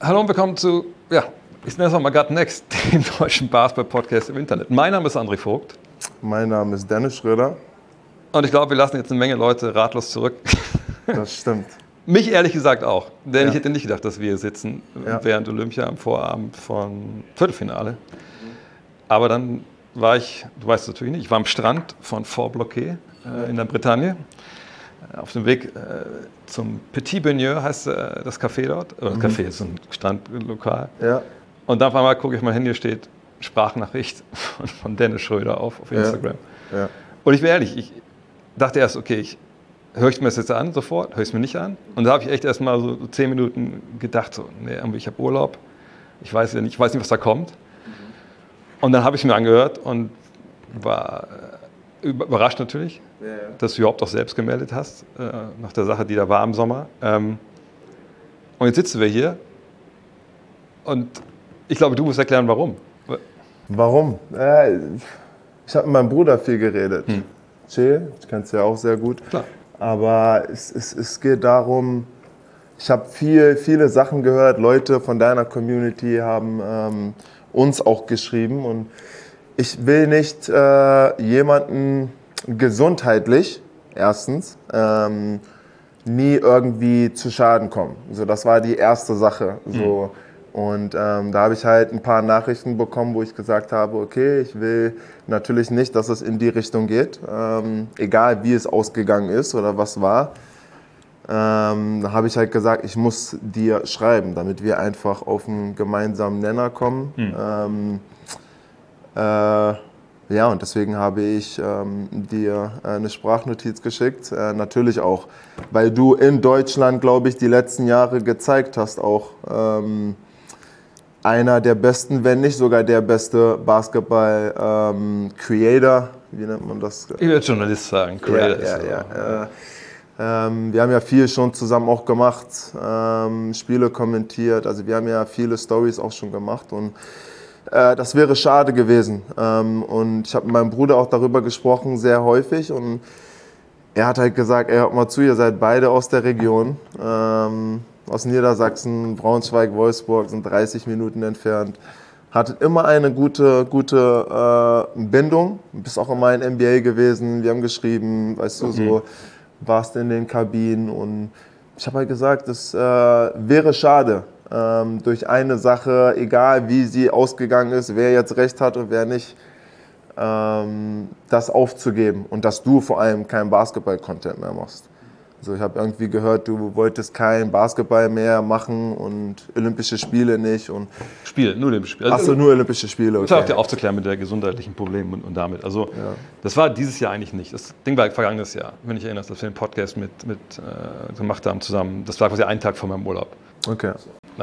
Hallo und willkommen zu, ich nenne es mal Gut Next, dem deutschen Basketball-Podcast im Internet. Mein Name ist André Vogt. Mein Name ist Dennis Schröder. Und ich glaube, wir lassen jetzt eine Menge Leute ratlos zurück. Das stimmt. Mich ehrlich gesagt auch. Denn ich hätte nicht gedacht, dass wir hier sitzen während Olympia am Vorabend von Viertelfinale. Aber dann war ich, du weißt es natürlich nicht, ich war am Strand von Fort Bloquet in der Bretagne. Auf dem Weg zum Petit Baigneur heißt das Café dort. Das Café ist so ein Strandlokal. Ja. Und dann auf einmal gucke ich, mein Handy steht Sprachnachricht von Dennis Schröder auf Instagram. Ja. Und ich bin ehrlich, ich dachte erst, okay, höre ich mir das jetzt an sofort, höre ich es mir nicht an. Und da habe ich echt erst mal so 10 Minuten gedacht, so, nee, ich habe Urlaub, ich weiß nicht, was da kommt. Und dann habe ich es mir angehört und war überrascht natürlich, dass du überhaupt auch selbst gemeldet hast, nach der Sache, die da war im Sommer. Und jetzt sitzen wir hier und ich glaube, du musst erklären, warum. Warum? Ich habe mit meinem Bruder viel geredet. Che, ich kenne es ja auch sehr gut. Klar. Aber es geht darum, ich habe viele Sachen gehört, Leute von deiner Community haben uns auch geschrieben und ich will nicht jemanden gesundheitlich, erstens, nie irgendwie zu Schaden kommen. So, das war die erste Sache. So. Und da habe ich halt ein paar Nachrichten bekommen, wo ich gesagt habe, okay, ich will natürlich nicht, dass es in die Richtung geht, egal wie es ausgegangen ist oder was war. Da habe ich halt gesagt, ich muss dir schreiben, damit wir einfach auf einen gemeinsamen Nenner kommen. Und deswegen habe ich dir eine Sprachnotiz geschickt. Natürlich auch, weil du in Deutschland, glaube ich, die letzten Jahre gezeigt hast, auch einer der besten, wenn nicht sogar der beste Basketball-Creator. Wie nennt man das? Ich würde Journalist sagen, Creator. Wir haben ja viel schon zusammen auch gemacht, Spiele kommentiert. Also wir haben ja viele Stories auch schon gemacht und das wäre schade gewesen. Und ich habe mit meinem Bruder auch darüber gesprochen, sehr häufig. Und er hat halt gesagt, ey, hört mal zu, ihr seid beide aus der Region. Aus Niedersachsen, Braunschweig, Wolfsburg, sind 30 Minuten entfernt. Hattet immer eine gute Bindung. Bist auch immer in NBA gewesen. Wir haben geschrieben, weißt du, so warst in den Kabinen. Und ich habe halt gesagt, es wäre schade, durch eine Sache, egal wie sie ausgegangen ist, wer jetzt recht hat und wer nicht, das aufzugeben und dass du vor allem keinen Basketball-Content mehr machst. Also ich habe irgendwie gehört, du wolltest kein Basketball mehr machen und Olympische Spiele nicht. Und nur Olympische Spiele. Achso, nur Olympische Spiele, okay. Das war auch dir aufzuklären mit der gesundheitlichen Probleme und damit. Also das war dieses Jahr eigentlich nicht. Das Ding war vergangenes Jahr, wenn ich erinnere, dass wir den Podcast mit gemacht haben zusammen. Das war quasi ein Tag vor meinem Urlaub. Okay.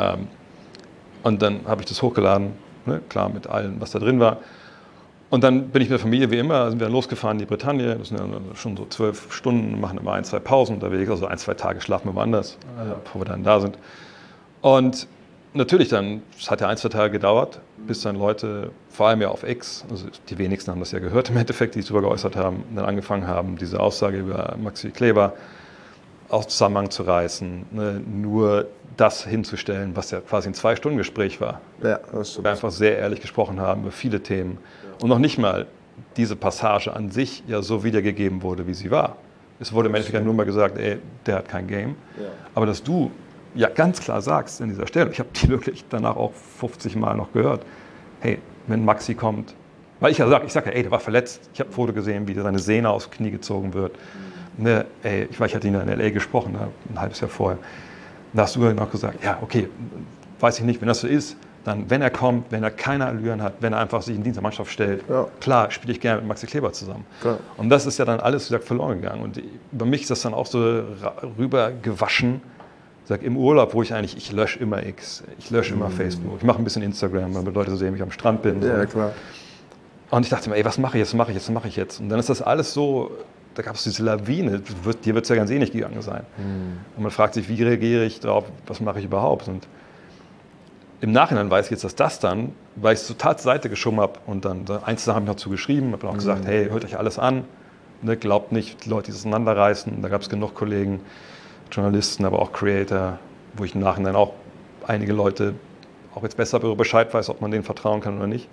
Und dann habe ich das hochgeladen, ne, klar mit allem, was da drin war. Und dann bin ich mit der Familie wie immer, sind wir losgefahren in die Bretagne. Das sind ja schon so 12 Stunden, machen immer 1-2 Pausen unterwegs, also 1-2 Tage schlafen wir woanders, bevor wir dann da sind. Und natürlich dann, es hat ja 1-2 Tage gedauert, bis dann Leute, vor allem ja auf X, also die wenigsten haben das ja gehört im Endeffekt, die sich darüber geäußert haben, dann angefangen haben, diese Aussage über Maxi Kleber aus Zusammenhang zu reißen, ne, nur das hinzustellen, was ja quasi ein 2-Stunden-Gespräch war. Ja, das stimmt. Wir einfach sehr ehrlich gesprochen haben über viele Themen und noch nicht mal diese Passage an sich ja so wiedergegeben wurde, wie sie war. Es wurde im Endeffekt nur mal gesagt, ey, der hat kein Game. Ja. Aber dass du ja ganz klar sagst an dieser Stelle, ich habe die wirklich danach auch 50 Mal noch gehört, hey, wenn Maxi kommt, weil ich sage ja, ey, der war verletzt, ich habe ein Foto gesehen, wie seine Sehne aufs Knie gezogen wird. Ne, ey, ich hatte ihn in L.A. gesprochen, ein halbes Jahr vorher. Da hast du dann auch gesagt, ja, okay, weiß ich nicht, wenn das so ist, dann, wenn er kommt, wenn er keine Allüren hat, wenn er einfach sich in Dienst der Mannschaft stellt, klar, spiele ich gerne mit Maxi Kleber zusammen. Klar. Und das ist ja dann alles, wie gesagt, verloren gegangen. Und über mich ist das dann auch so rübergewaschen, im Urlaub, wo ich lösche immer X, ich lösche immer Facebook, ich mache ein bisschen Instagram, damit Leute so sehen, wie ich am Strand bin. Ja, klar. Und ich dachte mir, ey, was mache ich jetzt? Und dann ist das alles so, da gab es diese Lawine, dir wird es ja ganz ähnlich gegangen sein. Und man fragt sich, wie reagiere ich darauf, was mache ich überhaupt? Und im Nachhinein weiß ich jetzt, dass das dann, weil ich es total zur Seite geschoben habe und dann Einzelne habe ich noch zugeschrieben, habe dann auch gesagt, hey, hört euch alles an, ne, glaubt nicht, die Leute, die es auseinanderreißen. Da gab es genug Kollegen, Journalisten, aber auch Creator, wo ich im Nachhinein auch einige Leute auch jetzt besser darüber Bescheid weiß, ob man denen vertrauen kann oder nicht,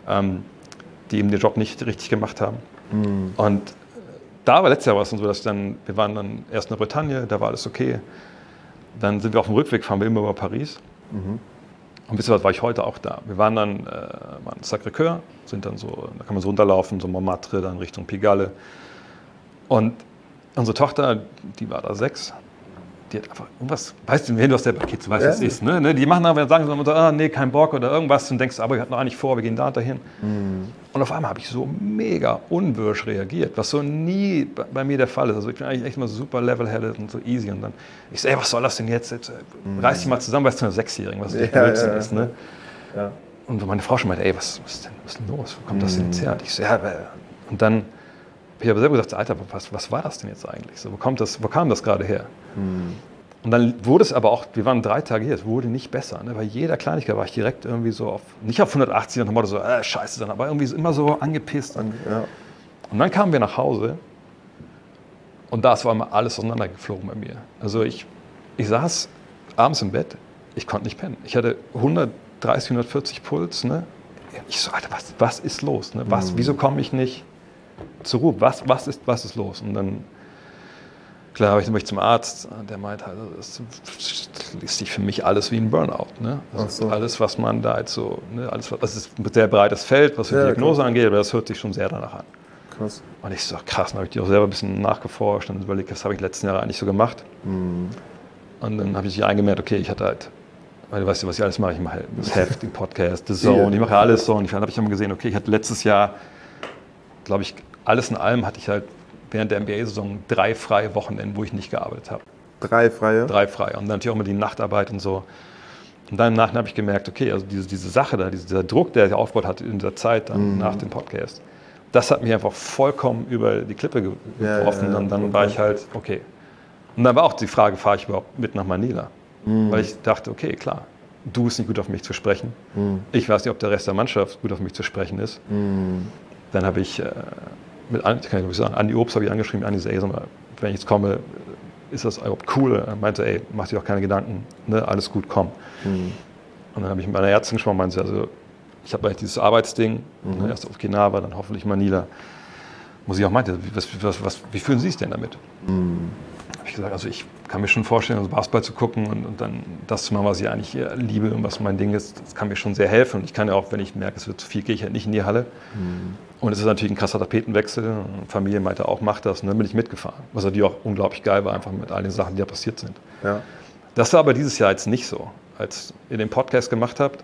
die eben den Job nicht richtig gemacht haben. Und da war letztes Jahr was so, dass wir waren dann erst in der Bretagne, da war alles okay. Dann sind wir auf dem Rückweg, fahren wir immer über Paris. Und wisst ihr was, war ich heute auch da. Wir waren dann in Sacré-Cœur, sind dann so, da kann man so runterlaufen, so Montmartre, dann Richtung Pigalle. Und unsere Tochter, die war da 6, die hat einfach irgendwas, weißt du, wenn du aus der Kids, du weißt, was es ist, ne? Die machen aber, sagen so, nee, kein Bock oder irgendwas und denkst, aber wir hatten noch eigentlich vor, wir gehen da und dahin. Und auf einmal habe ich so mega unwirsch reagiert, was so nie bei mir der Fall ist. Also ich bin eigentlich echt mal super level-headed und so easy und dann, ich so, ey, was soll das denn jetzt? Reiß dich mal zusammen, weißt du, eine 6-Jährigen, was der Blödsinn ist, ne? Ja. Und meine Frau schon meinte, ey, was ist denn los? Wo kommt das denn jetzt her? Und ich so, ja, und dann habe ich aber selber gesagt, Alter, was war das denn jetzt eigentlich? So, wo kam das gerade her? Und dann wurde es aber auch, wir waren 3 Tage hier, es wurde nicht besser. Ne? Bei jeder Kleinigkeit war ich direkt irgendwie so nicht auf 180 und so, scheiße dann, aber irgendwie so, immer so angepisst. Ja. Und dann kamen wir nach Hause und da war mal alles auseinandergeflogen bei mir. Also ich saß abends im Bett, ich konnte nicht pennen. Ich hatte 130, 140 Puls. Ne? Ich so, Alter, was ist los? Ne? Wieso komme ich nicht zur Ruhe? Was ist los? Und dann, klar, habe ich mich zum Arzt, der meint halt, das liest sich für mich alles wie ein Burnout. Ne? Also alles, was man da jetzt so, ne? Das ist ein sehr breites Feld, was die Diagnose angeht, aber das hört sich schon sehr danach an. Krass. Und ich so, krass, dann habe ich die auch selber ein bisschen nachgeforscht und überlegt, was habe ich letzten Jahre eigentlich so gemacht. Und dann habe ich eingemerkt, okay, ich hatte halt, weil du weißt ja, was ich alles mache, ich mache halt das Heft, den Podcast, The Zone, ich mache alles so. Und dann habe ich immer gesehen, okay, ich hatte letztes Jahr, glaube ich, alles in allem hatte ich halt während der NBA-Saison 3 freie Wochenenden, wo ich nicht gearbeitet habe. 3 freie? 3 freie. Und dann natürlich auch immer die Nachtarbeit und so. Und dann im Nachhinein habe ich gemerkt, okay, also diese Sache da, dieser Druck, der sich aufgebaut hat in dieser Zeit dann nach dem Podcast, das hat mich einfach vollkommen über die Klippe geworfen. Und dann war ich halt, okay. Und dann war auch die Frage, fahre ich überhaupt mit nach Manila? Weil ich dachte, okay, klar, du bist nicht gut auf mich zu sprechen. Ich weiß nicht, ob der Rest der Mannschaft gut auf mich zu sprechen ist. Dann habe ich mit Andi Obst habe ich angeschrieben, Andi so, ey, sag mal, wenn ich jetzt komme, ist das überhaupt cool? Er meinte, ey, mach dir doch keine Gedanken, ne, alles gut, komm. Und dann habe ich mit meiner Ärztin gesprochen, meinte sie, also ich habe eigentlich dieses Arbeitsding, ne, erst auf Okinawa, dann hoffentlich Manila. Muss ich auch meinte, wie fühlen Sie es denn damit? Habe ich gesagt, also ich kann mir schon vorstellen, also Basketball zu gucken und dann das zu machen, was ich eigentlich liebe und was mein Ding ist, das kann mir schon sehr helfen. Und ich kann ja auch, wenn ich merke, es wird zu viel, gehe ich halt nicht in die Halle. Und es ist natürlich ein krasser Tapetenwechsel. Familie meinte auch, mach das. Und dann bin ich mitgefahren. Was natürlich auch unglaublich geil war, einfach mit all den Sachen, die da passiert sind. Ja. Das war aber dieses Jahr jetzt nicht so. Als ihr den Podcast gemacht habt,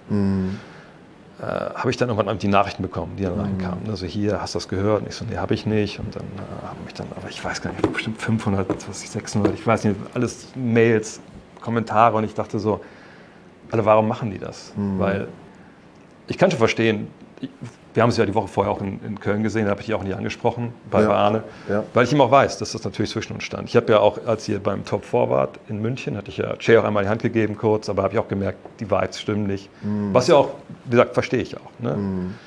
habe ich dann irgendwann die Nachrichten bekommen, die dann reinkamen. Also hier, hast du das gehört? Und ich so, nee, habe ich nicht. Und dann habe ich dann, aber ich weiß gar nicht, bestimmt 500, 600, ich weiß nicht, alles Mails, Kommentare. Und ich dachte so, Alter, warum machen die das? Weil ich kann schon verstehen, wir haben es ja die Woche vorher auch in Köln gesehen, da habe ich die auch nicht angesprochen bei Arne, weil ich ihm auch weiß, dass das natürlich zwischen uns stand. Ich habe ja auch, als ihr beim Top 4 wart in München, hatte ich ja Jay auch einmal die Hand gegeben kurz, aber habe ich auch gemerkt, die Vibes stimmen nicht. Was ja auch, wie gesagt, verstehe ich auch. Ne?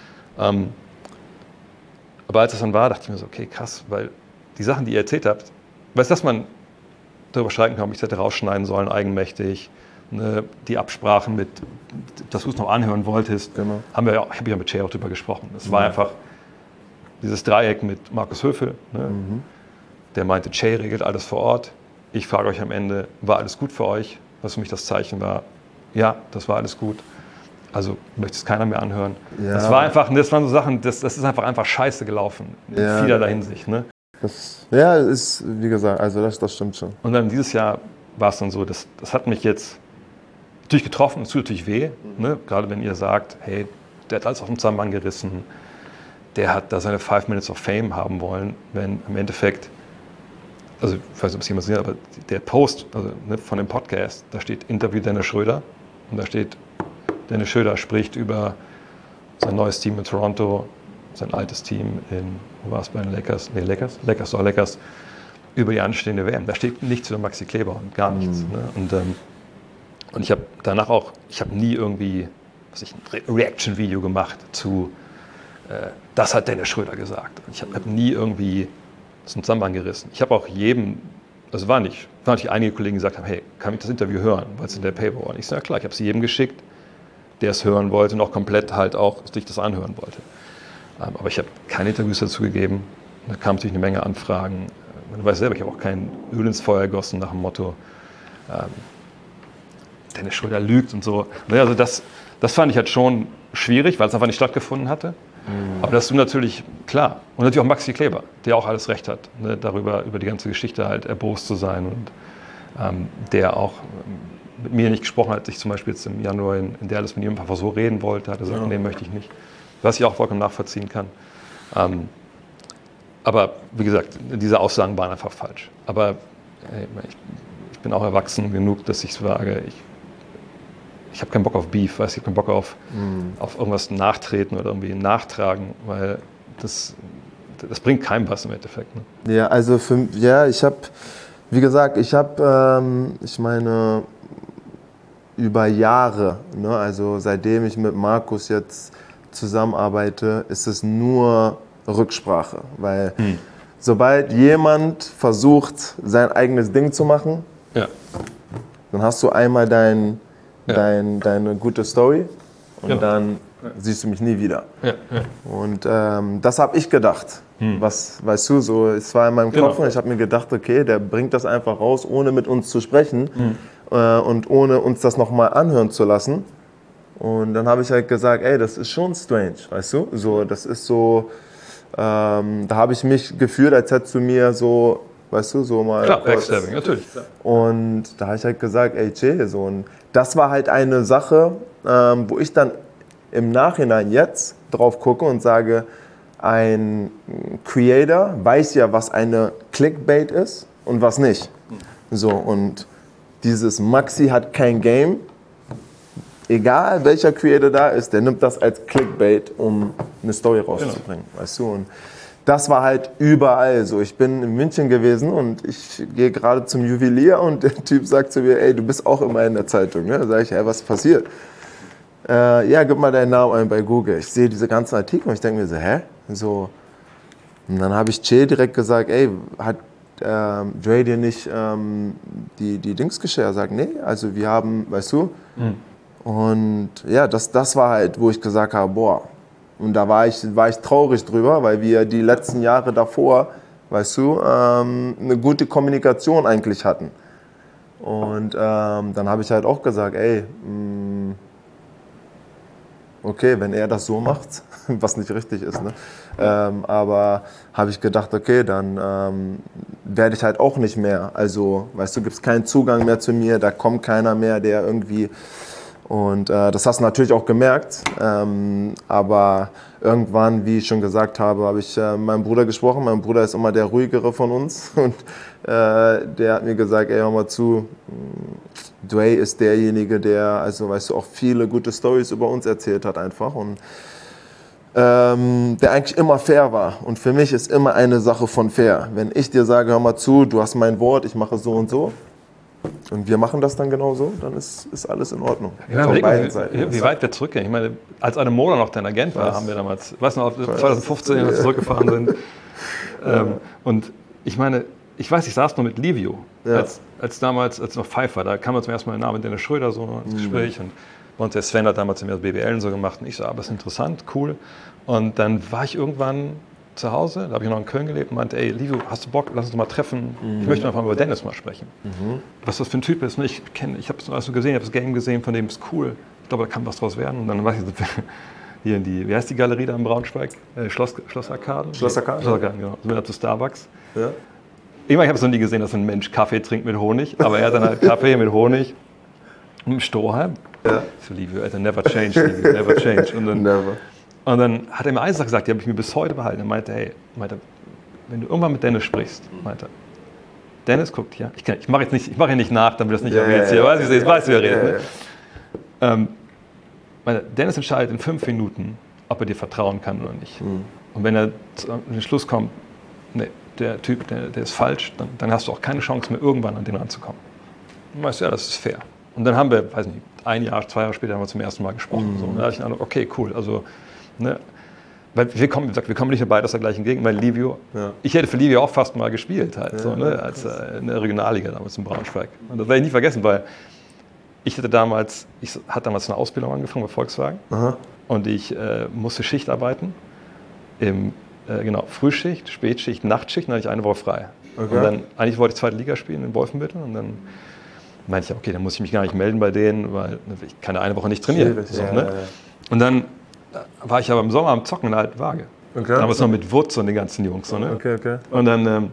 Aber als es dann war, dachte ich mir so, okay, krass, weil die Sachen, die ihr erzählt habt, weißt du, dass man darüber streiten kann, ob ich das hätte rausschneiden sollen, eigenmächtig, ne, die Absprachen mit, dass du es noch anhören wolltest, habe ich ja mit Jay auch drüber gesprochen. Es war einfach dieses Dreieck mit Markus Höfel, ne, der meinte, Jay regelt alles vor Ort. Ich frage euch am Ende, war alles gut für euch? Was für mich das Zeichen war, ja, das war alles gut. Also möchte es keiner mehr anhören. Ja. Das war einfach, das waren so Sachen, das ist einfach scheiße gelaufen, in vielerlei Hinsicht. Ne? Ist, wie gesagt, also das stimmt schon. Und dann dieses Jahr war es dann so, das hat mich jetzt natürlich getroffen, es tut natürlich weh, ne? Gerade wenn ihr sagt, hey, der hat alles aus dem Zusammenhang gerissen, der hat da seine 5 Minutes of Fame haben wollen, wenn im Endeffekt, also ich weiß nicht, ob es jemand sieht, aber der Post also, ne, von dem Podcast, da steht Interview Dennis Schröder und da steht, Dennis Schröder spricht über sein neues Team in Toronto, sein altes Team wo war es bei den Lakers? Nee, Lakers, über die anstehende WM. Da steht nichts über Maxi Kleber und gar nichts. Ne? Und ich habe danach auch, ich habe nie irgendwie ein Reaction-Video gemacht zu, das hat Dennis Schröder gesagt. Ich habe nie irgendwie das in Zusammenhang gerissen. Ich habe auch jedem Also waren nicht einige Kollegen, die gesagt haben, hey, kann ich das Interview hören, weil es in der Paper war. Und ich sage, ja klar, ich habe es jedem geschickt, der es hören wollte und auch komplett halt auch sich das anhören wollte. Aber ich habe keine Interviews dazu gegeben. Da kam natürlich eine Menge Anfragen. Man weiß selber, ich habe auch kein Öl ins Feuer gegossen nach dem Motto, Dennis Schröder lügt und so. Also das fand ich halt schon schwierig, weil es einfach nicht stattgefunden hatte. Aber dass du natürlich, klar, und natürlich auch Maxi Kleber, der auch alles Recht hat, ne, über die ganze Geschichte halt erbost zu sein und der auch mit mir nicht gesprochen hat, ich zum Beispiel jetzt im Januar in Dallas mit ihm einfach so reden wollte, hat er gesagt, nee, möchte ich nicht. Was ich auch vollkommen nachvollziehen kann. Aber wie gesagt, diese Aussagen waren einfach falsch. Aber ich bin auch erwachsen genug, dass ich sage, ich habe keinen Bock auf Beef, ich habe keinen Bock auf irgendwas nachtreten oder irgendwie nachtragen, weil das bringt keinem was im Endeffekt. Ne? Ja, also ich habe, wie gesagt, ich meine, über Jahre, ne, also seitdem ich mit Markus jetzt zusammenarbeite, ist es nur Rücksprache, weil sobald jemand versucht, sein eigenes Ding zu machen, dann hast du einmal deine gute Story und dann siehst du mich nie wieder. Und das habe ich gedacht. Was, weißt du, so, es war in meinem Kopf und ich habe mir gedacht, okay, der bringt das einfach raus, ohne mit uns zu sprechen und ohne uns das nochmal anhören zu lassen. Und dann habe ich halt gesagt, ey, das ist schon strange, weißt du? So, das ist so, da habe ich mich gefühlt, als hättest du mir so, weißt du, so mal... Klar, Backstabbing, natürlich. Und da habe ich halt gesagt, ey, chill, so. Und das war halt eine Sache, wo ich dann im Nachhinein jetzt drauf gucke und sage, ein Creator weiß ja, was eine Clickbait ist und was nicht. So, und dieses Maxi hat kein Game, egal welcher Creator da ist, der nimmt das als Clickbait, um eine Story rauszubringen, weißt du. Und das war halt überall so. Ich bin in München gewesen und ich gehe gerade zum Juwelier und der Typ sagt zu mir, ey, du bist auch immer in der Zeitung. Ne? Da sage ich, hey, was ist passiert? Ja, gib mal deinen Namen ein bei Google. Ich sehe diese ganzen Artikel und ich denke mir so, hä? So. Und dann habe ich Che direkt gesagt, ey, hat Dre dir nicht die Dings geschickt? Er sagt, nee, also wir haben, weißt du. Und ja, das war halt, wo ich gesagt habe, boah. Und da war ich traurig drüber, weil wir die letzten Jahre davor, weißt du, eine gute Kommunikation eigentlich hatten. Und dann habe ich halt auch gesagt, ey, okay, wenn er das so macht, was nicht richtig ist, ne? Aber habe ich gedacht, okay, dann werde ich halt auch nicht mehr. Also, weißt du, gibt es keinen Zugang mehr zu mir, da kommt keiner mehr, der irgendwie... Und das hast du natürlich auch gemerkt, aber irgendwann, wie ich schon gesagt habe, habe ich mit meinem Bruder gesprochen. Mein Bruder ist immer der ruhigere von uns und der hat mir gesagt, ey, hör mal zu, Dre ist derjenige, der, also weißt du, auch viele gute Storys über uns erzählt hat einfach und der eigentlich immer fair war. Und für mich ist immer eine Sache von fair. Wenn ich dir sage, hör mal zu, du hast mein Wort, ich mache so und so, und wir machen das dann genauso, dann ist alles in Ordnung. Ja, von beiden Seiten. Wie weit wir zurückgehen. Ich meine, als Ademola noch dein Agent war, haben wir damals, weißt du noch, 2015 als wir zurückgefahren sind. Und ich meine, ich saß noch mit Livio, als noch Pfeiffer, da kam zum ersten Mal der Name Dennis Schröder so ins Gespräch. Und bei uns der Sven hat damals mehr BWL und so gemacht. Und ich so, aber das ist interessant, cool. Und dann war ich irgendwann zu Hause, da habe ich noch in Köln gelebt und meinte, ey, Livio, hast du Bock, lass uns mal treffen. Ich möchte einfach mal über Dennis mal sprechen. Was das für ein Typ ist. Ich habe es alles so gesehen, ich habe das Game gesehen, von dem ist cool. Ich glaube, da kann was draus werden. Und dann war ich hier in die, wie heißt die Galerie da in Braunschweig? Schlossarkaden? Schlossarkaden, genau. So zu Starbucks. Ja. Ich habe es noch nie gesehen, dass ein Mensch Kaffee trinkt mit Honig, aber er hat dann halt Kaffee mit Honig und einem Strohhalm. Ja. So, Livio, Alter, never change, Livio, never change. Und dann hat er mir eine Sache gesagt, die habe ich mir bis heute behalten. Er meinte, hey, wenn du irgendwann mit Dennis sprichst, Dennis guckt hier, ich mache hier nicht nach, damit das nicht jetzt hier, weißt du, wie wir reden. Ne? Dennis entscheidet in 5 Minuten, ob er dir vertrauen kann oder nicht. Und wenn er zu den Schluss kommt, nee, der Typ, der ist falsch, dann hast du auch keine Chance mehr, irgendwann an den ranzukommen. Dann weißt du, ja, das ist fair. Und dann haben wir, weiß nicht, 1 Jahr, 2 Jahre später haben wir zum ersten Mal gesprochen. So. Und da hatte ich den Eindruck, okay, cool, also... Ne? weil wir kommen nicht nur beide aus der gleichen Gegend, weil Livio, ich hätte für Livio auch fast mal gespielt, halt, so, ne, als in der Regionalliga damals in Braunschweig. Und das werde ich nie vergessen, weil ich hatte damals eine Ausbildung angefangen bei Volkswagen. Aha. Und ich musste Schicht arbeiten, Frühschicht, Spätschicht, Nachtschicht, dann hatte ich eine Woche frei. Okay. Und dann, eigentlich wollte ich zweite Liga spielen in Wolfenbüttel und dann meinte ich, okay, dann muss ich mich gar nicht melden bei denen, weil ich kann ja eine Woche nicht trainieren. So, ne? Und dann war ich aber im Sommer am Zocken in der alten Waage. Okay. Damals noch mit Wutz und den ganzen Jungs. So, ne? Okay. Und dann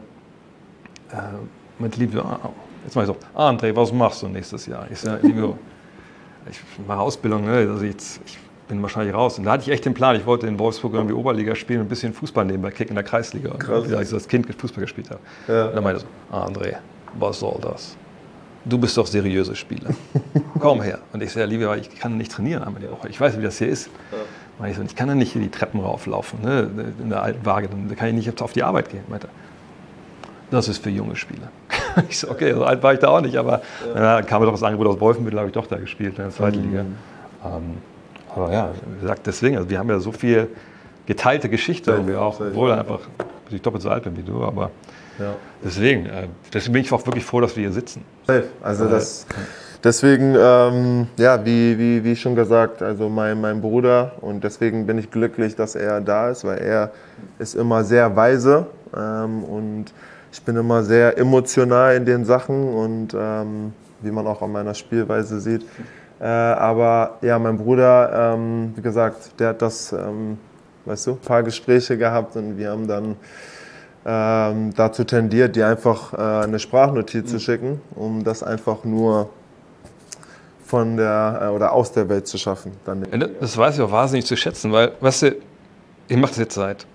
mit Livio, jetzt mache ich so, André, was machst du nächstes Jahr? Ich sage, Livio, ich mache Ausbildung, ne? Also ich bin wahrscheinlich raus. Und da hatte ich echt den Plan, ich wollte in Wolfsburg irgendwie Oberliga spielen und ein bisschen Fußball nebenbei kicken in der Kreisliga. Krass. Als ich als Kind Fußball gespielt habe. Ja. Und dann meinte er so, André, was soll das? Du bist doch seriöser Spieler. Komm her. Und ich sage, Livio, ich kann nicht trainieren einmal die Woche. Ich weiß, wie das hier ist. Ja. Ich kann ja nicht die Treppen rauflaufen, ne? In der alten Waage. Dann kann ich nicht auf die Arbeit gehen. Meinte, das ist für junge Spieler. Ich so, okay, so alt war ich da auch nicht. Aber dann kam mir doch das Angebot aus Wolfenbüttel, habe ich doch da gespielt in der zweiten Liga. Aber ja, wie gesagt, deswegen, also wir haben ja so viel geteilte Geschichte, irgendwie auch, obwohl er einfach ich doppelt so alt bin wie du, aber deswegen bin ich auch wirklich froh, dass wir hier sitzen. Also deswegen, wie schon gesagt, also mein Bruder, und deswegen bin ich glücklich, dass er da ist, weil er ist immer sehr weise und ich bin immer sehr emotional in den Sachen und wie man auch an meiner Spielweise sieht. Aber ja, mein Bruder, wie gesagt, der hat ein paar Gespräche gehabt und wir haben dann dazu tendiert, dir einfach eine Sprachnotiz zu schicken, um das einfach nur von oder aus der Welt zu schaffen. Das weiß ich auch wahnsinnig zu schätzen, weil, weißt du, ich mache das jetzt seit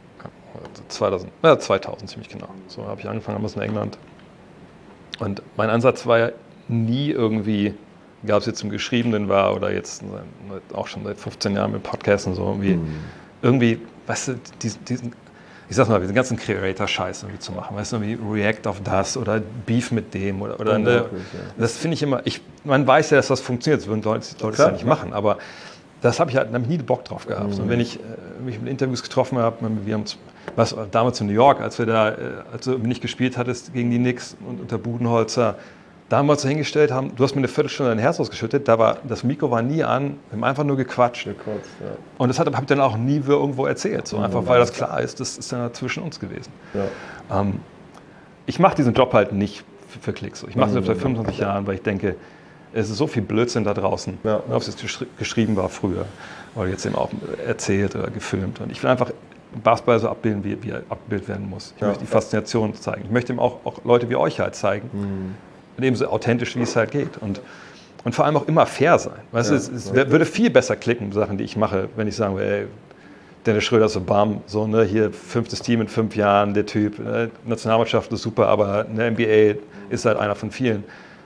2000 ziemlich genau. So habe ich angefangen, damals in England. Und mein Ansatz war ja nie irgendwie, egal ob es jetzt im Geschriebenen war oder jetzt auch schon seit 15 Jahren mit Podcasts und so, irgendwie, weißt du, ich sag's mal, diesen ganzen Creator-Scheiß irgendwie zu machen, weißt du, wie React auf das oder Beef mit dem oder das finde ich immer, man weiß ja, dass das funktioniert, das würden Leute es ja nicht machen, aber das habe ich halt nie Bock drauf gehabt. Und wenn ich mich mit Interviews getroffen habe, wir haben was damals in New York, als du nicht gespielt hattest gegen die Knicks und unter Budenholzer, da haben wir uns hingestellt, du hast mir eine Viertelstunde dein Herz ausgeschüttet, das Mikro war nie an, wir haben einfach nur gequatscht. Und das habe ich dann auch nie irgendwo erzählt, so einfach, weil das klar ist, das ist ja zwischen uns gewesen. Ja. Ich mache diesen Job halt nicht für Klicks. Ich mache das seit 25 Jahren, weil ich denke, es ist so viel Blödsinn da draußen, ob es jetzt geschrieben war früher oder jetzt eben auch erzählt oder gefilmt. Und ich will einfach Basketball so abbilden, wie er abgebildet werden muss. Ich möchte die Faszination zeigen. Ich möchte ihm auch Leute wie euch halt zeigen. Und eben so authentisch, wie es halt geht. Und vor allem auch immer fair sein. Weißt du, es würde viel besser klicken, Sachen, die ich mache, wenn ich sagen würde, ey, Dennis Schröder ist so bam, so, ne, hier 5. Team in 5 Jahren, der Typ, Nationalmannschaft ist super, aber eine NBA ist halt einer von vielen.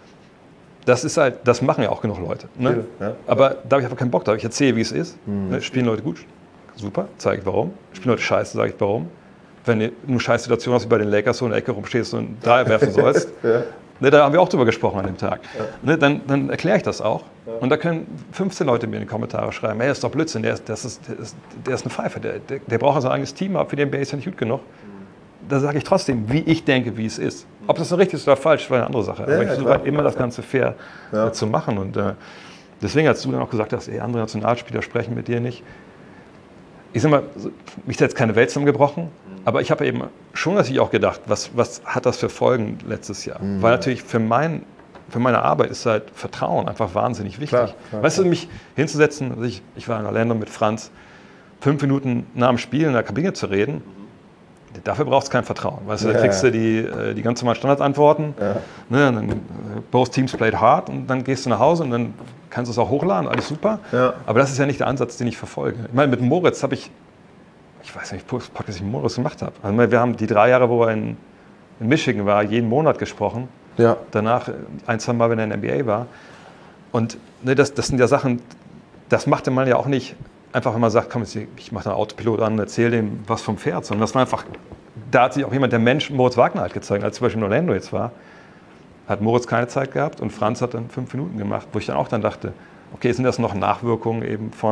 Das machen ja auch genug Leute. Ne? Aber da habe ich einfach keinen Bock drauf. Ich erzähle, wie es ist. Spielen Leute gut, super, zeige ich warum. Spielen Leute scheiße, sage ich warum. Wenn du eine scheiß Situation hast, wie bei den Lakers, so in der Ecke rumstehst und einen Dreier werfen sollst, ne, da haben wir auch drüber gesprochen an dem Tag. Ne, dann erkläre ich das auch. Und da können 15 Leute mir in die Kommentare schreiben, hey, das ist doch Blödsinn, der ist eine Pfeife, der braucht sein eigenes Team, aber für den NBA ist ja nicht gut genug. Da sage ich trotzdem, wie ich denke, wie es ist. Ob das so richtig ist oder falsch, war eine andere Sache. Aber ich versuche halt immer das Ganze fair zu machen. Und deswegen, als du dann auch gesagt hast, ey, andere Nationalspieler sprechen mit dir nicht. Ich sag mal, mich hat jetzt keine Welt zusammengebrochen, aber ich habe eben schon natürlich auch gedacht, was hat das für Folgen letztes Jahr? Weil natürlich für meine Arbeit ist halt Vertrauen einfach wahnsinnig wichtig. Klar, weißt du, mich hinzusetzen, also ich war in Orlando mit Franz, 5 Minuten nach dem Spiel in der Kabine zu reden, dafür brauchst du kein Vertrauen. Weißt du, da kriegst du die ganz normalen Standardantworten. Ne, und dann, both teams played hard und dann gehst du nach Hause und dann kannst du es auch hochladen, alles super. Aber das ist ja nicht der Ansatz, den ich verfolge. Ich meine, mit Moritz habe ich weiß nicht, was ich mit Moritz gemacht habe. Also wir haben die 3 Jahre, wo er in Michigan war, jeden Monat gesprochen. Danach 1-2 Mal, wenn er in der NBA war. Und ne, das sind ja Sachen, das macht man ja auch nicht einfach, wenn man sagt, komm, ich mache einen Autopilot an, erzähle dem was vom Pferd, sondern das war einfach, da hat sich auch jemand, der Mensch, Moritz Wagner halt gezeigt, als zum Beispiel in Orlando jetzt war, hat Moritz keine Zeit gehabt und Franz hat dann 5 Minuten gemacht, wo ich dann auch dachte, okay, sind das noch Nachwirkungen eben von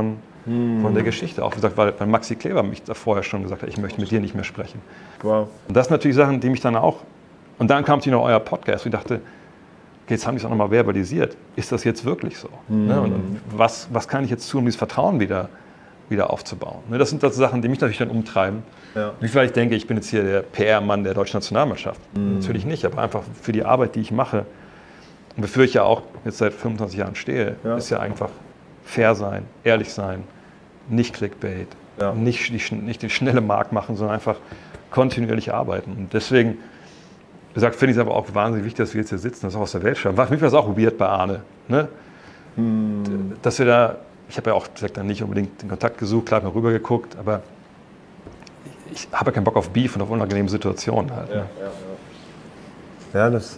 von der Geschichte. Auch wie gesagt, weil Maxi Kleber mich da vorher schon gesagt hat, ich möchte mit dir nicht mehr sprechen. Wow. Und das sind natürlich Sachen, die mich dann auch... Und dann kam natürlich noch euer Podcast und ich dachte, okay, jetzt haben die es auch nochmal verbalisiert. Ist das jetzt wirklich so? Ne? Und was kann ich jetzt tun, um dieses Vertrauen wieder aufzubauen? Ne? Das sind das Sachen, die mich natürlich dann umtreiben. Ja. Nicht, weil ich denke, ich bin jetzt hier der PR-Mann der deutschen Nationalmannschaft. Natürlich nicht, aber einfach für die Arbeit, die ich mache. Und wofür ich ja auch jetzt seit 25 Jahren stehe, ist ja einfach fair sein, ehrlich sein, nicht Clickbait, nicht den schnellen Markt machen, sondern einfach kontinuierlich arbeiten. Und deswegen, wie gesagt, finde ich es aber auch wahnsinnig wichtig, dass wir jetzt hier sitzen, das auch aus der Welt schauen. Für mich war das auch weird bei Arne. Ne? Dass wir da, ich habe ja auch gesagt, dann nicht unbedingt den Kontakt gesucht, klar, habe mal rüber geguckt, aber ich habe ja keinen Bock auf Beef und auf unangenehme Situationen halt. Ne? Ja, das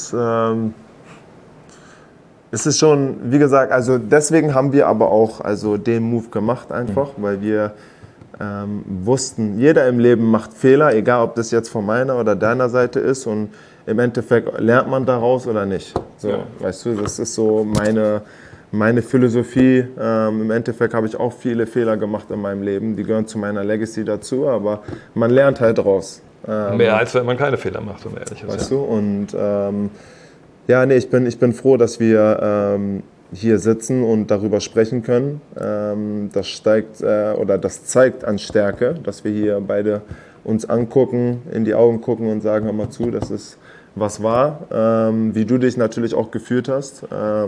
ist schon, wie gesagt, also deswegen haben wir aber auch den Move gemacht einfach, weil wir wussten, jeder im Leben macht Fehler, egal ob das jetzt von meiner oder deiner Seite ist, und im Endeffekt lernt man daraus oder nicht. So, weißt du, das ist so meine Philosophie. Im Endeffekt habe ich auch viele Fehler gemacht in meinem Leben, die gehören zu meiner Legacy dazu, aber man lernt halt daraus. Mehr als wenn man keine Fehler macht, um ehrlich zu sein. Weißt du, und ich bin froh, dass wir hier sitzen und darüber sprechen können. Das zeigt an Stärke, dass wir hier beide uns angucken, in die Augen gucken und sagen, hör mal zu, das ist was wahr. Wie du dich natürlich auch gefühlt hast.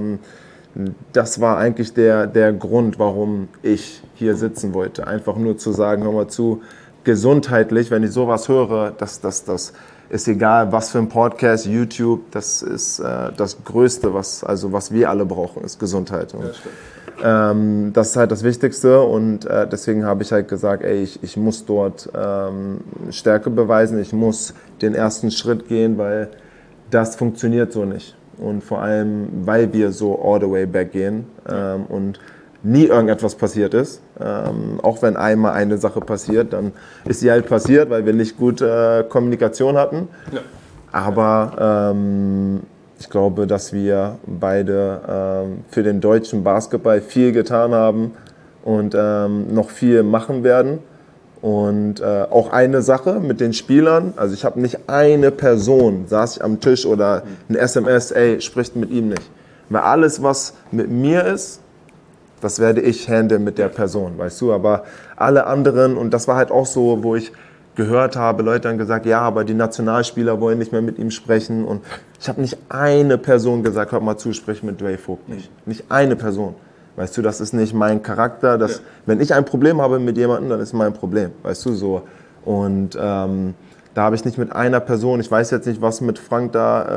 Das war eigentlich der Grund, warum ich hier sitzen wollte. Einfach nur zu sagen, hör mal zu, gesundheitlich, wenn ich sowas höre, das ist egal, was für ein Podcast, YouTube, das ist das Größte, was wir alle brauchen, ist Gesundheit. Und, das ist halt das Wichtigste, und deswegen habe ich halt gesagt, ich muss dort Stärke beweisen, ich muss den ersten Schritt gehen, weil das funktioniert so nicht. Und vor allem, weil wir so all the way back gehen und nie irgendetwas passiert ist. Auch wenn einmal eine Sache passiert, dann ist sie halt passiert, weil wir nicht gut Kommunikation hatten. Ja. Aber ich glaube, dass wir beide für den deutschen Basketball viel getan haben und noch viel machen werden. Und auch eine Sache mit den Spielern, also ich habe nicht eine Person, saß ich am Tisch oder ein SMS, spricht mit ihm nicht. Weil alles, was mit mir ist, das werde ich handeln mit der Person, weißt du. Aber alle anderen, und das war halt auch so, wo ich gehört habe, Leute haben gesagt, ja, aber die Nationalspieler wollen nicht mehr mit ihm sprechen. Und ich habe nicht eine Person gesagt, hört mal zu, sprich mit Dre Vogt nicht. Nicht eine Person. Weißt du, das ist nicht mein Charakter. Wenn ich ein Problem habe mit jemandem, dann ist es mein Problem, weißt du, so. Und da habe ich nicht mit einer Person, ich weiß jetzt nicht, was mit Franz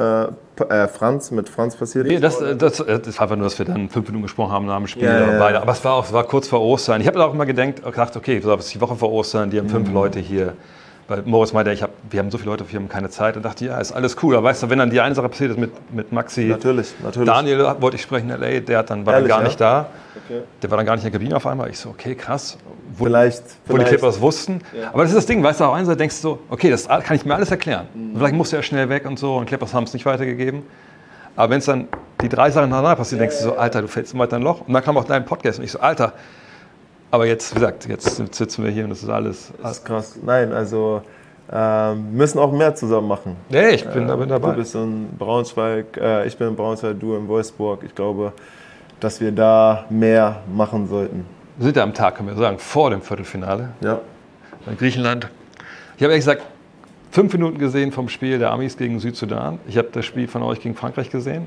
passiert ist. Nee, das war einfach nur, dass wir dann 5 Minuten gesprochen haben nach dem Spiel. Beide. Aber es war kurz vor Ostern. Ich habe auch immer gedacht, okay, das ist die Woche vor Ostern, die haben 5 Leute hier. Weil Moritz meinte, wir haben so viele Leute, wir haben keine Zeit. Und dachte, ja, ist alles cool. Aber weißt du, wenn dann die eine Sache passiert ist mit Maxi. Natürlich. Daniel wollte ich sprechen in L.A., der war dann gar nicht da. Okay. Der war dann gar nicht in der Kabine auf einmal. Ich so, okay, krass. Wo die Clippers wussten. Ja. Aber das ist das Ding, weißt du, auf einer Seite denkst du, okay, das kann ich mir alles erklären. Vielleicht musste er schnell weg und so, und Clippers haben es nicht weitergegeben. Aber wenn es dann die 3 Sachen nacheinander passieren, denkst du so, Alter, du fällst immer weiter in ein Loch. Und dann kam auch dein Podcast und ich so, Alter, aber jetzt, wie gesagt, jetzt sitzen wir hier und das ist alles. Das ist krass. Nein, also müssen auch mehr zusammen machen. Nee, ich bin dabei. Du bist in Braunschweig, ich bin in Braunschweig, du in Wolfsburg. Ich glaube, dass wir da mehr machen sollten. Wir sind ja am Tag, können wir sagen, vor dem Viertelfinale. Ja. In Griechenland. Ich habe ehrlich gesagt 5 Minuten gesehen vom Spiel der Amis gegen Südsudan. Ich habe das Spiel von euch gegen Frankreich gesehen.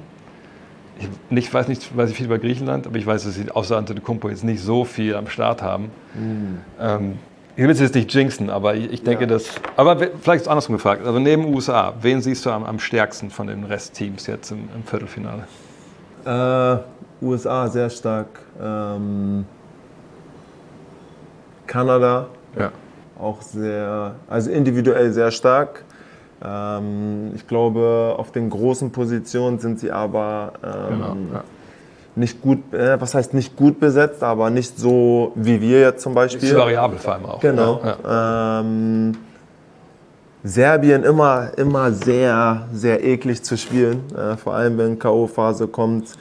Ich weiß nicht viel über Griechenland, aber ich weiß, dass sie außer Antetokounmpo jetzt nicht so viel am Start haben. Ich will es jetzt nicht jinxen, aber ich denke, dass... Aber vielleicht ist es andersrum gefragt. Also neben USA, wen siehst du am stärksten von den Restteams jetzt im Viertelfinale? USA sehr stark. Kanada auch sehr, also individuell sehr stark. Ich glaube, auf den großen Positionen sind sie aber nicht gut, was heißt nicht gut besetzt, aber nicht so wie wir jetzt zum Beispiel. Ist variabel vor allem auch. Genau. Ja. Serbien immer sehr, sehr eklig zu spielen, vor allem wenn K.O.-Phase kommt.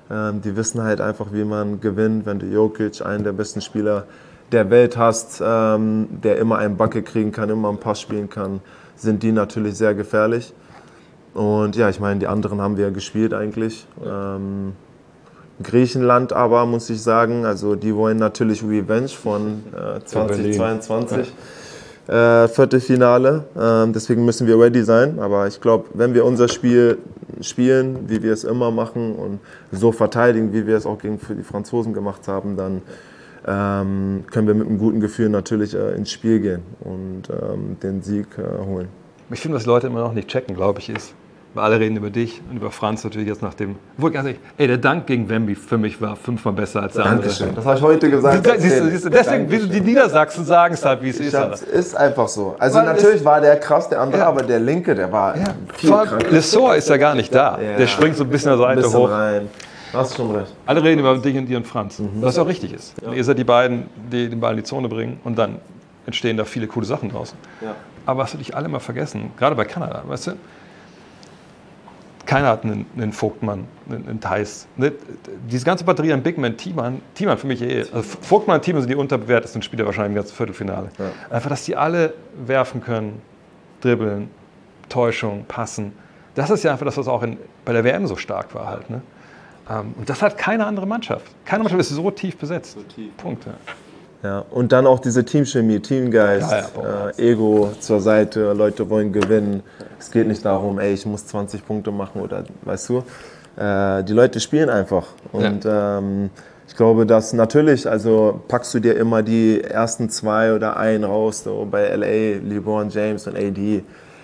Die wissen halt einfach, wie man gewinnt, wenn du Jokic, einen der besten Spieler der Welt hast, der immer einen Bucket kriegen kann, immer einen Pass spielen kann, sind die natürlich sehr gefährlich. Und ja, ich meine, die anderen haben wir ja gespielt eigentlich. Griechenland aber, muss ich sagen, also die wollen natürlich Revenge von 2022. Viertelfinale. Deswegen müssen wir ready sein. Aber ich glaube, wenn wir unser Spiel spielen, wie wir es immer machen und so verteidigen, wie wir es auch für die Franzosen gemacht haben, dann können wir mit einem guten Gefühl natürlich ins Spiel gehen und den Sieg holen. Ich finde, was die Leute immer noch nicht checken, glaube ich, ist, weil alle reden über dich und über Franz natürlich jetzt nach dem. Obwohl, ganz ehrlich, der Dank gegen Wemby für mich war 5-mal besser als der andere. Dankeschön. Das habe ich heute gesagt. Siehst du, deswegen, wie die Niedersachsen sagen es halt, wie es ist. Ist einfach so. Also natürlich war der krass, der andere, aber der Linke, der war viel kranker. Lessor ist ja gar nicht da. Ja. Der springt so ein bisschen an der Seite hoch. Rein. Hast schon recht. Alle reden über dich und dir und Franz, was auch richtig ist. Ja. Ihr seid die beiden, die den Ball in die Zone bringen und dann entstehen da viele coole Sachen draußen. Ja. Aber was natürlich alle mal vergessen, gerade bei Kanada, weißt du, keiner hat einen Vogtmann, einen Theis. Diese ganze Batterie an Big Man, Thiemann für mich also Vogtmann und Thiemann sind die unterbewertesten Spieler wahrscheinlich im ganzen Viertelfinale. Ja. Einfach, dass die alle werfen können, dribbeln, Täuschung, passen. Das ist ja einfach das, was auch bei der WM so stark war halt. Ne? Und das hat keine andere Mannschaft. Keine Mannschaft ist so tief besetzt. So tief. Punkt. Ja. Ja, und dann auch diese Teamchemie, Teamgeist, Ego zur Seite, Leute wollen gewinnen. Es geht nicht darum, ich muss 20 Punkte machen oder, weißt du, die Leute spielen einfach. Und ich glaube, dass natürlich, also packst du dir immer die ersten 2 oder einen raus, so bei LA, LeBron James und AD.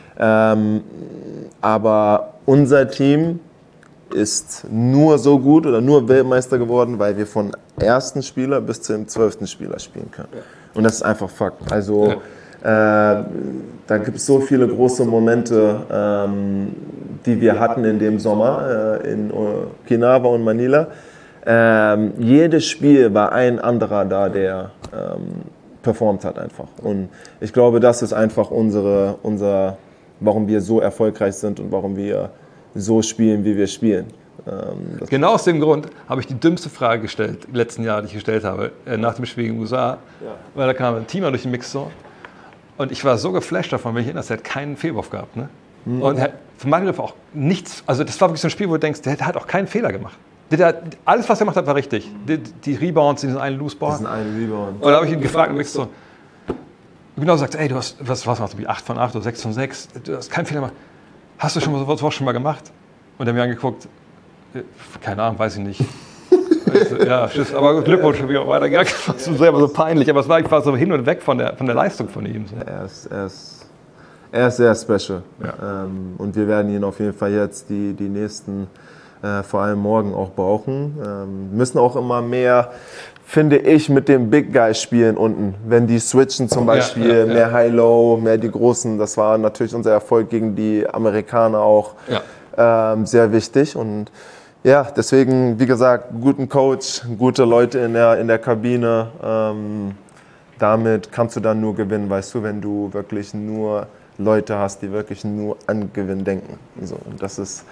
Aber unser Team ist nur so gut oder nur Weltmeister geworden, weil wir von ersten Spieler bis zum 12. Spieler spielen können. Ja. Und das ist einfach Fakt. Also da gibt es so viele große Momente, die wir hatten in dem Sommer in Okinawa und Manila. Jedes Spiel war ein anderer da, der performt hat einfach. Und ich glaube, das ist einfach warum wir so erfolgreich sind und warum wir so spielen, wie wir spielen. Genau aus dem Grund habe ich die dümmste Frage gestellt, letzten Jahr, die ich gestellt habe, nach dem Spiel gegen den USA. Weil da kam ein Team durch den Mixzone und ich war so geflasht davon, wenn ich erinnere, er hat keinen Fehlwurf gehabt. Ne? Und er hat für meinen Begriff auch nichts, also das war wirklich so ein Spiel, wo du denkst, der hat auch keinen Fehler gemacht. Alles, was er gemacht hat, war richtig. Die Rebounds, diesen einen Loose Ball. Und da habe ich ihn gefragt im Mixzone. Genau sagt, du hast, was machst du, 8 von 8 oder 6 von 6, du hast keinen Fehler gemacht. Hast du sowas schon mal gemacht? Und er hat mir angeguckt, keine Ahnung, weiß ich nicht. Ja, tschüss, aber Glückwunsch, schon wieder weitergegangen. Das war selber so peinlich, aber ich war so hin und weg von der Leistung von ihm. Er ist sehr special. Ja. Und wir werden ihn auf jeden Fall jetzt die nächsten, vor allem morgen auch brauchen. Müssen auch immer mehr, finde ich, mit dem Big Guy spielen unten. Wenn die switchen zum Beispiel, mehr High-Low, mehr die Großen. Das war natürlich unser Erfolg gegen die Amerikaner auch sehr wichtig. Und ja, deswegen, wie gesagt, guten Coach, gute Leute in der Kabine. Damit kannst du dann nur gewinnen, weißt du, wenn du wirklich nur Leute hast, die wirklich nur an Gewinn denken. So, und das ist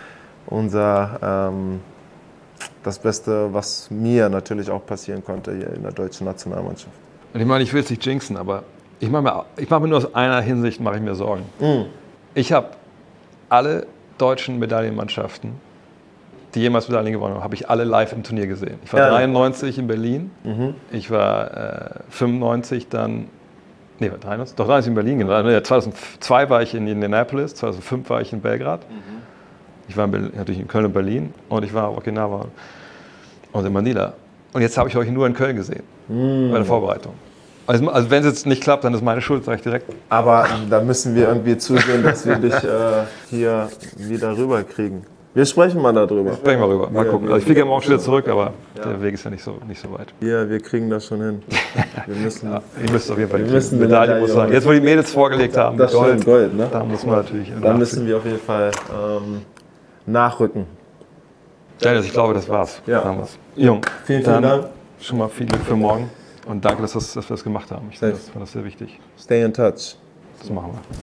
das Beste, was mir natürlich auch passieren konnte hier in der deutschen Nationalmannschaft. Und ich meine, ich will es nicht jinxen, aber ich mache mir nur aus einer Hinsicht mache ich mir Sorgen. Ich habe alle deutschen Medaillenmannschaften, die jemals Medaillen gewonnen haben, habe ich alle live im Turnier gesehen. Ich war 93 in Berlin, ich war 95 dann, 93 in Berlin, genau. 2002 war ich in Indianapolis, 2005 war ich in Belgrad. Ich war natürlich in Köln und Berlin und ich war auf Okinawa und in Manila. Und jetzt habe ich euch nur in Köln gesehen, bei der Vorbereitung. Also wenn es jetzt nicht klappt, dann ist meine Schuld, sage ich direkt. Aber da müssen wir irgendwie zusehen, dass wir dich hier wieder rüberkriegen. Wir sprechen mal darüber. Sprechen wir rüber. Mal gucken. Also ich fliege ja morgen wieder zurück, aber der Weg ist ja nicht so weit. Ja, wir kriegen das schon hin. Wir müssen, ihr müsst auf jeden Fall die Medaille muss sein. Jetzt, wo die Mädels vorgelegt haben, das Gold, ne? Da muss man natürlich. Da müssen wir auf jeden Fall nachrücken. Dennis, ich glaube, das war's. Ja. Jung, vielen Dank. Schon mal viel Glück für morgen und danke, dass wir das gemacht haben. Ich finde, das war sehr wichtig. Stay in touch. Das machen wir.